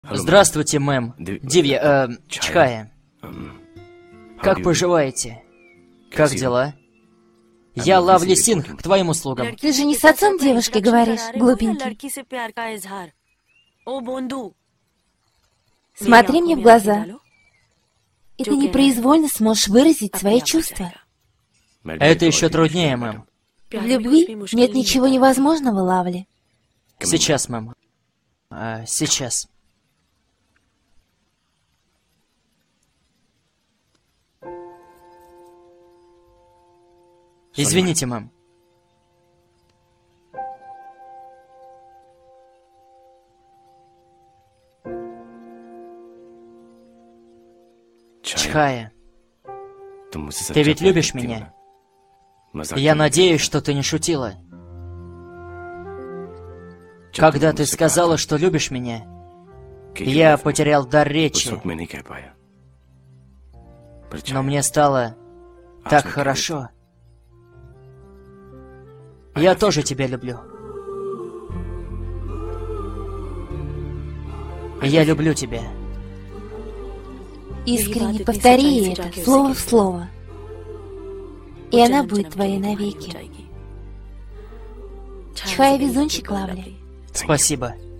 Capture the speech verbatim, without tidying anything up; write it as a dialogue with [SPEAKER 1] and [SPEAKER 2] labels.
[SPEAKER 1] Здравствуйте, мэм. Дивья, э, Чхая. Как поживаете? Как дела? Я Лавли Синг, к твоим услугам.
[SPEAKER 2] Ты же не с отцом девушки говоришь, глупенький. Смотри мне в глаза, и ты непроизвольно сможешь выразить свои чувства.
[SPEAKER 1] Это еще труднее, мэм.
[SPEAKER 2] В любви нет ничего невозможного, Лавли.
[SPEAKER 1] Сейчас, мэм. А, сейчас. Извините, мэм. Чхая, ты ведь любишь меня? Я надеюсь, что ты не шутила. Когда ты сказала, что любишь меня, я потерял дар речи. Но мне стало так хорошо. Я тоже тебя люблю. Я люблю тебя.
[SPEAKER 2] Искренне повтори это, слово в слово. И она будет твоей навеки. Чхая везунчик, Лавли.
[SPEAKER 1] Спасибо.